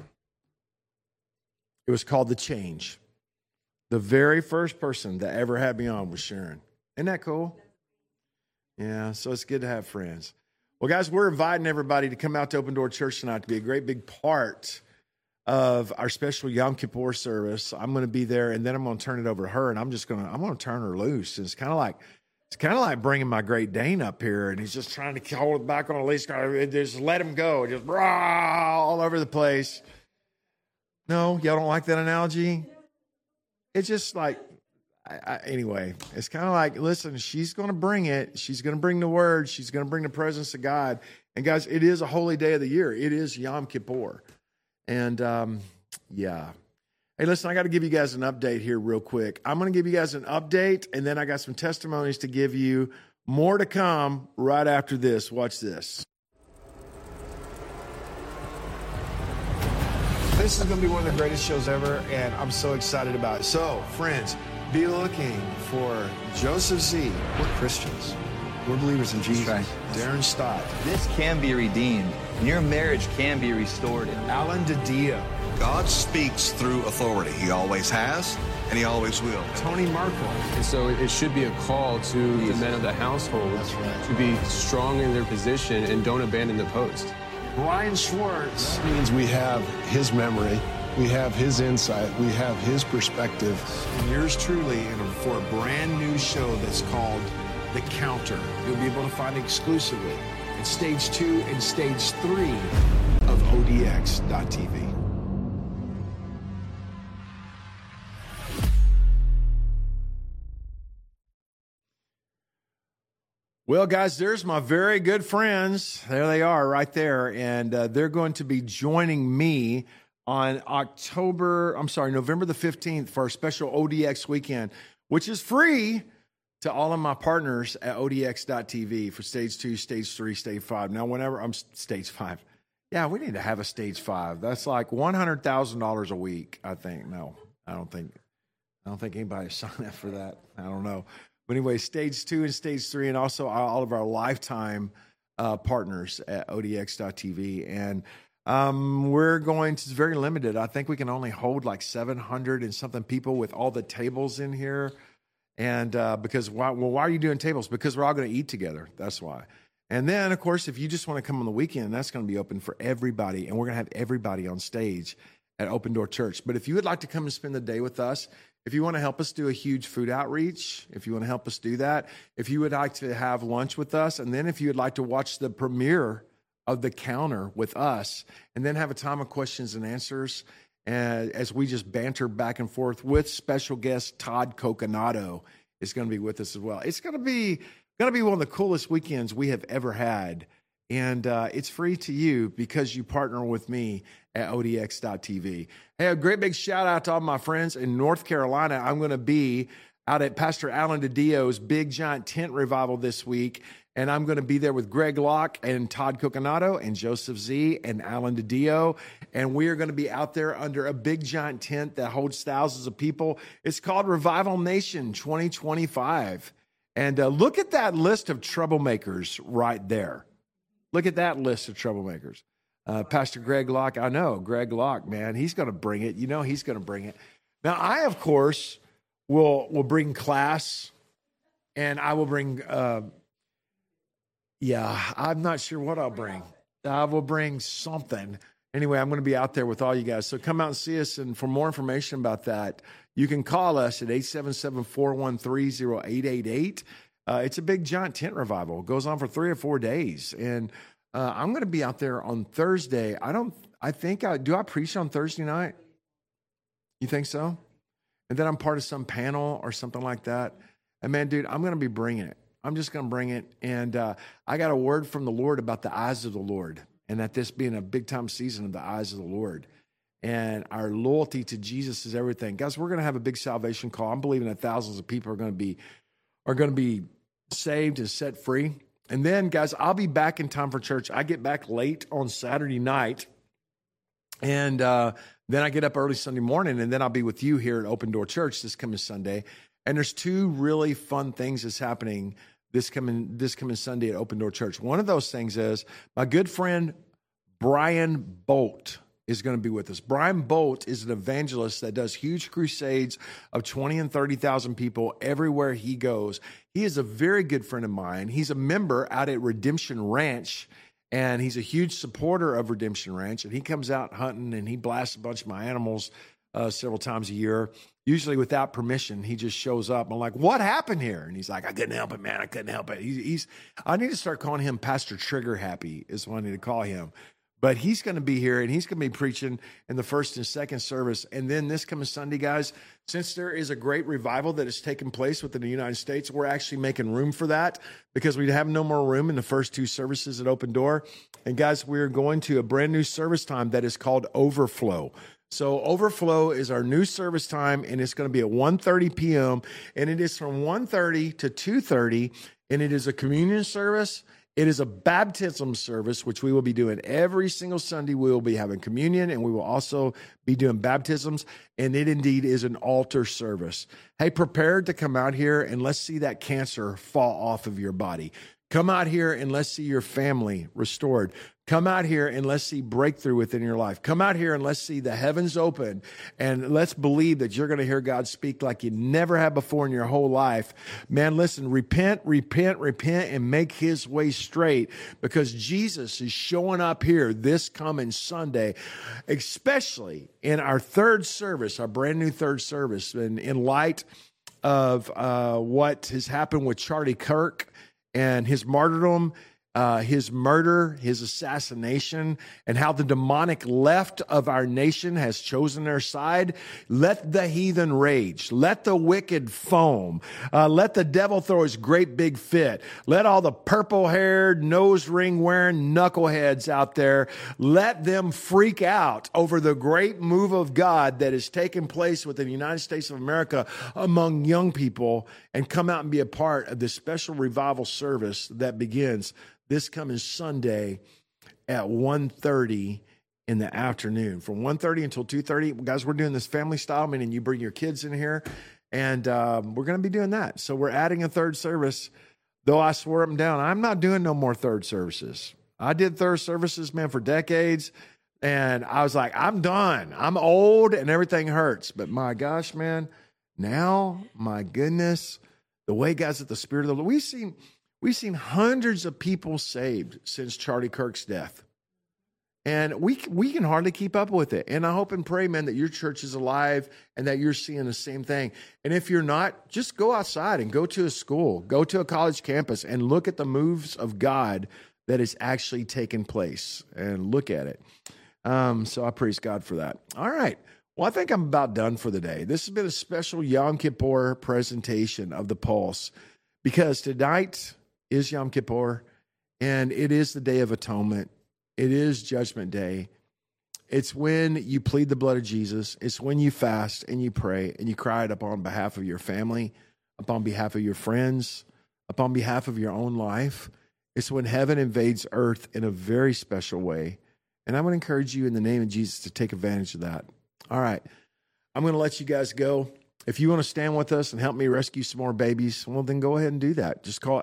It was called The Change. The very first person that ever had me on was Sharon. Isn't that cool? Yeah, so it's good to have friends. Well, guys, we're inviting everybody to come out to Open Door Church tonight to be a great big part of our special Yom Kippur service. I'm going to be there, and then I'm going to turn it over to her, and I'm going to turn her loose. And it's kind of like bringing my Great Dane up here, and he's just trying to hold it back on a leash. Just let him go, just rah, all over the place. No, y'all don't like that analogy? It's just like, anyway, it's kind of like, listen, she's going to bring it. She's going to bring the word. She's going to bring the presence of God. And guys, it is a holy day of the year. It is Yom Kippur. And, yeah. Hey, listen, I got to give you guys an update here real quick. I'm going to give you guys an update, and then I got some testimonies to give you. More to come right after this. Watch this. This is going to be one of the greatest shows ever, and I'm so excited about it. So, friends, be looking for Joseph Z. We're Christians. We're believers in Jesus. Right. Darren Stott. This can be redeemed. Your marriage can be restored. Alan DiDio. God speaks through authority. He always has, and he always will. Tony Markle. And so it should be a call to the men of the household to be strong in their position and don't abandon the post. Brian Schwartz. That means we have his memory, we have his insight, we have his perspective. And yours truly for a brand new show that's called The Counter. You'll be able to find it exclusively at Stage 2 and Stage 3 of ODX.TV. Well, guys, there's my very good friends. There they are right there. And they're going to be joining me on November the 15th for our special ODX weekend, which is free to all of my partners at ODX.TV for stage 2, stage 3, stage 5. Now, whenever I'm stage 5. Yeah, we need to have a stage 5. That's like $100,000 a week, I think. No, I don't think anybody signed up for that. I don't know. But anyway, stage 2 and stage 3, and also all of our lifetime partners at ODX.TV. And it's very limited. I think we can only hold like 700 and something people with all the tables in here. And because why are you doing tables? Because we're all going to eat together. That's why. And then, of course, if you just want to come on the weekend, that's going to be open for everybody. And we're going to have everybody on stage at Open Door Church. But if you would like to come and spend the day with us, if you want to help us do a huge food outreach, if you want to help us do that, if you would like to have lunch with us, and then if you would like to watch the premiere of The Counter with us, and then have a time of questions and answers, as we just banter back and forth with special guest Todd Coconato is going to be with us as well. It's going to be one of the coolest weekends we have ever had. And it's free to you because you partner with me at ODX.TV. Hey, a great big shout out to all my friends in North Carolina. I'm going to be out at Pastor Alan DiDio's Big Giant Tent Revival this week. And I'm going to be there with Greg Locke and Todd Coconato and Joseph Z and Alan DiDio. And we are going to be out there under a big giant tent that holds thousands of people. It's called Revival Nation 2025. And look at that list of troublemakers right there. Look at that list of troublemakers. Pastor Greg Locke, I know, Greg Locke, man, he's going to bring it. You know he's going to bring it. Now, I, of course, will bring class, and I will bring, I'm not sure what I'll bring. I will bring something. Anyway, I'm going to be out there with all you guys. So come out and see us, and for more information about that, you can call us at 877-413-0888. It's a big giant tent revival. It goes on for 3 or 4 days. And I'm going to be out there on Thursday. Do I preach on Thursday night? You think so? And then I'm part of some panel or something like that. And man, dude, I'm going to be bringing it. I'm just going to bring it. And I got a word from the Lord about the eyes of the Lord, and that this being a big time season of the eyes of the Lord. And our loyalty to Jesus is everything. Guys, we're going to have a big salvation call. I'm believing that thousands of people are going to be saved and set free. And then, guys, I'll be back in time for church. I get back late on Saturday night, and then I get up early Sunday morning, and then I'll be with you here at Open Door Church this coming Sunday. And there's 2 really fun things that's happening this coming Sunday at Open Door Church. One of those things is my good friend Brian Bolt is going to be with us. Brian Bolt is an evangelist that does huge crusades of 20 and 30,000 people everywhere he goes. He is a very good friend of mine. He's a member out at Redemption Ranch, and he's a huge supporter of Redemption Ranch. And he comes out hunting, and he blasts a bunch of my animals several times a year, usually without permission. He just shows up. I'm like, what happened here? And he's like, I couldn't help it, man. I couldn't help it. I need to start calling him Pastor Trigger Happy is what I need to call him. But he's going to be here, and he's going to be preaching in the first and second service. And then this coming Sunday, guys, since there is a great revival that has taken place within the United States, we're actually making room for that because we have no more room in the first 2 services at Open Door. And guys, we're going to a brand new service time that is called Overflow. So Overflow is our new service time, and it's going to be at 1:30 p.m., and it is from 1:30 to 2:30, and it is a communion service. It is a baptism service, which we will be doing every single Sunday. We will be having communion, and we will also be doing baptisms, and it indeed is an altar service. Hey, prepare to come out here, and let's see that cancer fall off of your body. Come out here, and let's see your family restored. Come out here, and let's see breakthrough within your life. Come out here, and let's see the heavens open, and let's believe that you're going to hear God speak like you never have before in your whole life. Man, listen, repent, and make his way straight, because Jesus is showing up here this coming Sunday, especially in our 3rd service, our brand new 3rd service, and in light of what has happened with Charlie Kirk and his martyrdom. his murder, his assassination, and how the demonic left of our nation has chosen their side. Let the heathen rage. Let the wicked foam. Let the devil throw his great big fit. Let all the purple-haired, nose ring wearing knuckleheads out there, let them freak out over the great move of God that is taking place within the United States of America among young people, and come out and be a part of this special revival service that begins this coming Sunday at 1:30 in the afternoon. From 1:30 until 2:30. Guys, we're doing this family style, meaning you bring your kids in here, and we're going to be doing that. So we're adding a third service, though I swore them down. I'm not doing no more third services. I did third services, man, for decades, and I was like, I'm done. I'm old, and everything hurts. But my gosh, man, now, my goodness, the way God's at the Spirit of the Lord. We've seen hundreds of people saved since Charlie Kirk's death. And we can hardly keep up with it. And I hope and pray, man, that your church is alive and that you're seeing the same thing. And if you're not, just go outside and go to a school, go to a college campus and look at the moves of God that is actually taking place and look at it. So I praise God for that. All right. Well, I think I'm about done for the day. This has been a special Yom Kippur presentation of the Pulse, because tonight is Yom Kippur, and it is the Day of Atonement. It is Judgment Day. It's when you plead the blood of Jesus. It's when you fast and you pray and you cry it upon behalf of your family, upon behalf of your friends, upon behalf of your own life. It's when heaven invades earth in a very special way. And I'm going to encourage you in the name of Jesus to take advantage of that. All right. I'm going to let you guys go. If you want to stand with us and help me rescue some more babies, well, then go ahead and do that. Just call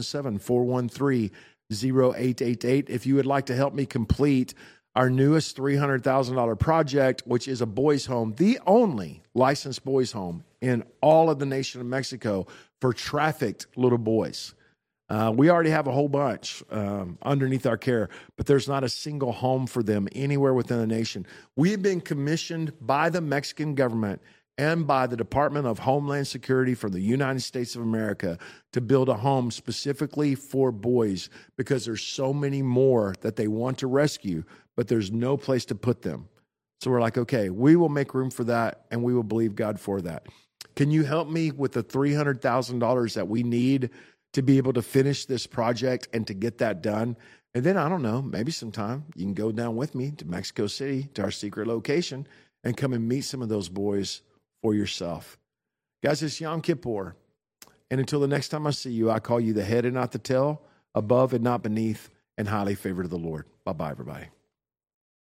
877-413-0888. If you would like to help me complete our newest $300,000 project, which is a boys' home, the only licensed boys' home in all of the nation of Mexico for trafficked little boys. We already have a whole bunch underneath our care, but there's not a single home for them anywhere within the nation. We have been commissioned by the Mexican government and by the Department of Homeland Security for the United States of America to build a home specifically for boys, because there's so many more that they want to rescue, but there's no place to put them. So we're like, okay, we will make room for that, and we will believe God for that. Can you help me with the $300,000 that we need to be able to finish this project and to get that done? And then, I don't know, maybe sometime you can go down with me to Mexico City, to our secret location, and come and meet some of those boys for yourself. Guys, it's Yom Kippur. And until the next time I see you, I call you the head and not the tail, above and not beneath, and highly favored of the Lord. Bye-bye, everybody.